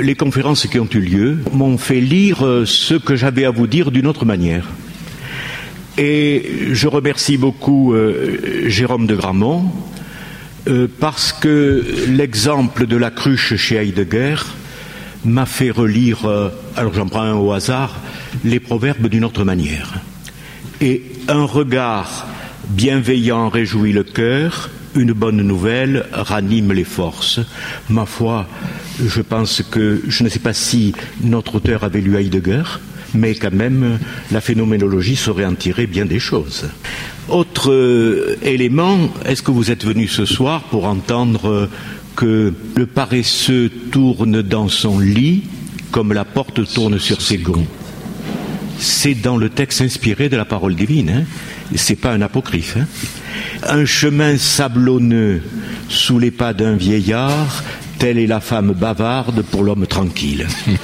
les conférences qui ont eu lieu m'ont fait lire ce que j'avais à vous dire d'une autre manière. Et je remercie beaucoup Jérôme de Gramont parce que l'exemple de la cruche chez Heidegger m'a fait relire, alors j'en prends un au hasard, les proverbes d'une autre manière. Et un regard bienveillant réjouit le cœur, une bonne nouvelle ranime les forces. Ma foi, je pense que, je ne sais pas si notre auteur avait lu Heidegger, mais quand même, la phénoménologie saurait en tirer bien des choses. Autre élément, est-ce que vous êtes venu ce soir pour entendre que le paresseux tourne dans son lit comme la porte tourne sur ses gonds? C'est dans le texte inspiré de la parole divine, hein. C'est pas un apocryphe, hein. Un chemin sablonneux sous les pas d'un vieillard, telle est la femme bavarde pour l'homme tranquille.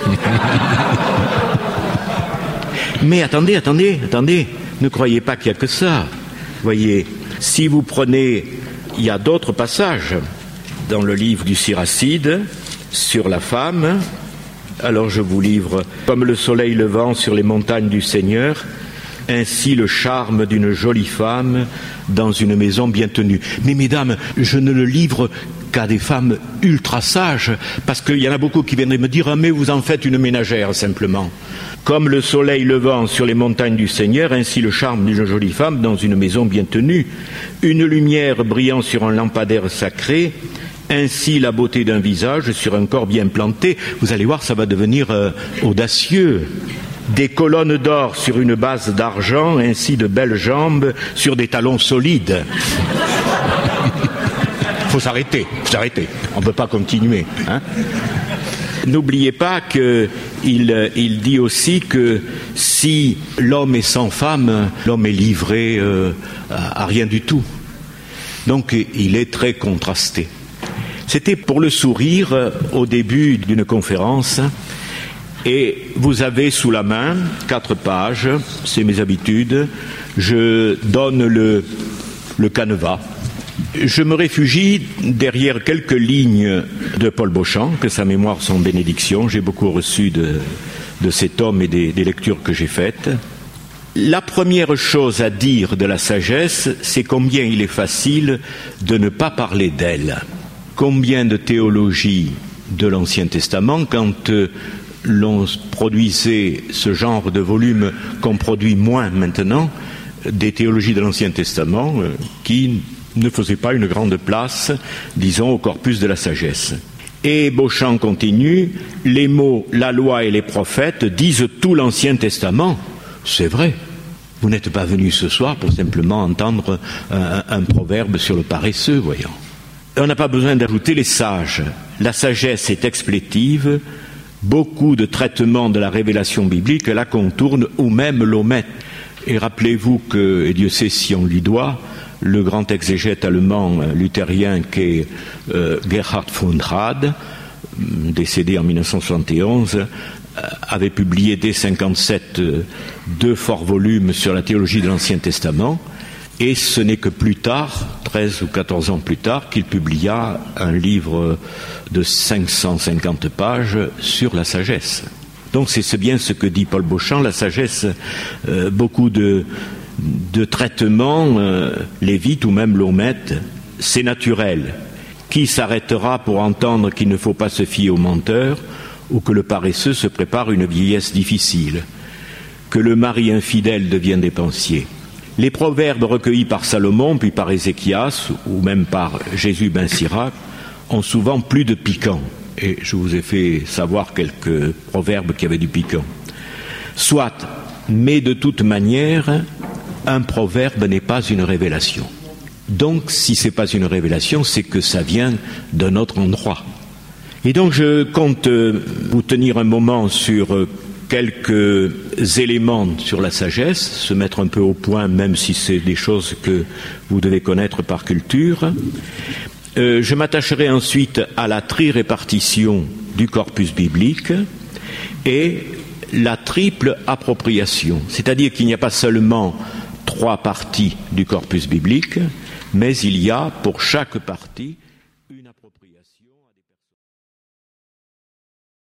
Mais attendez, ne croyez pas qu'il n'y a que ça. Voyez, si vous prenez, il y a d'autres passages dans le livre du Siracide sur la femme. Alors je vous livre, comme le soleil levant sur les montagnes du Seigneur, ainsi le charme d'une jolie femme dans une maison bien tenue. Mais mesdames, je ne le livre qu'à des femmes ultra sages, parce qu'il y en a beaucoup qui viendraient me dire « Ah, mais vous en faites une ménagère, simplement ». Comme le soleil levant sur les montagnes du Seigneur, ainsi le charme d'une jolie femme dans une maison bien tenue, une lumière brillant sur un lampadaire sacré, ainsi la beauté d'un visage sur un corps bien planté. Vous allez voir, ça va devenir audacieux. Des colonnes d'or sur une base d'argent, ainsi de belles jambes sur des talons solides. Faut s'arrêter. On ne peut pas continuer, hein. N'oubliez pas qu'il dit aussi que si l'homme est sans femme, l'homme est livré à rien du tout. Donc il est très contrasté. C'était pour le sourire au début d'une conférence. Et vous avez sous la main 4 pages, c'est mes habitudes. Je donne le canevas. Je me réfugie derrière quelques lignes de Paul Beauchamp, que sa mémoire soit en bénédiction. J'ai beaucoup reçu de cet homme et des lectures que j'ai faites. La première chose à dire de la sagesse, c'est combien il est facile de ne pas parler d'elle. Combien de théologie de l'Ancien Testament, quand l'on produisait ce genre de volume qu'on produit moins maintenant, des théologies de l'Ancien Testament qui ne faisaient pas une grande place, disons, au corpus de la sagesse. Et Beauchamp continue, les mots, la loi et les prophètes disent tout l'Ancien Testament. C'est vrai. Vous n'êtes pas venu ce soir pour simplement entendre un proverbe sur le paresseux, voyons. On n'a pas besoin d'ajouter les sages. La sagesse est explétive. Beaucoup de traitements de la révélation biblique la contournent ou même l'omettent. Et rappelez-vous que, et Dieu sait si on lui doit, le grand exégète allemand luthérien qu'est Gerhard von Rad, décédé en 1971, avait publié dès 1957 2 forts volumes sur la théologie de l'Ancien Testament, et ce n'est que plus tard, 13 ou 14 ans plus tard, qu'il publia un livre de 550 pages sur la sagesse. Donc c'est bien ce que dit Paul Beauchamp, la sagesse, beaucoup de traitements l'évitent ou même l'omettent, c'est naturel. Qui s'arrêtera pour entendre qu'il ne faut pas se fier aux menteurs, ou que le paresseux se prépare une vieillesse difficile, que le mari infidèle devient dépensier. Les proverbes recueillis par Salomon, puis par Ézéchias, ou même par Jésus ben Sirac, ont souvent plus de piquant. Et je vous ai fait savoir quelques proverbes qui avaient du piquant. Soit, mais de toute manière, un proverbe n'est pas une révélation. Donc, si ce n'est pas une révélation, c'est que ça vient d'un autre endroit. Et donc, je compte vous tenir un moment sur quelques éléments sur la sagesse, se mettre un peu au point, même si c'est des choses que vous devez connaître par culture. Je m'attacherai ensuite à la trirépartition du corpus biblique et la triple appropriation, c'est-à-dire qu'il n'y a pas seulement 3 parties du corpus biblique, mais il y a pour chaque partie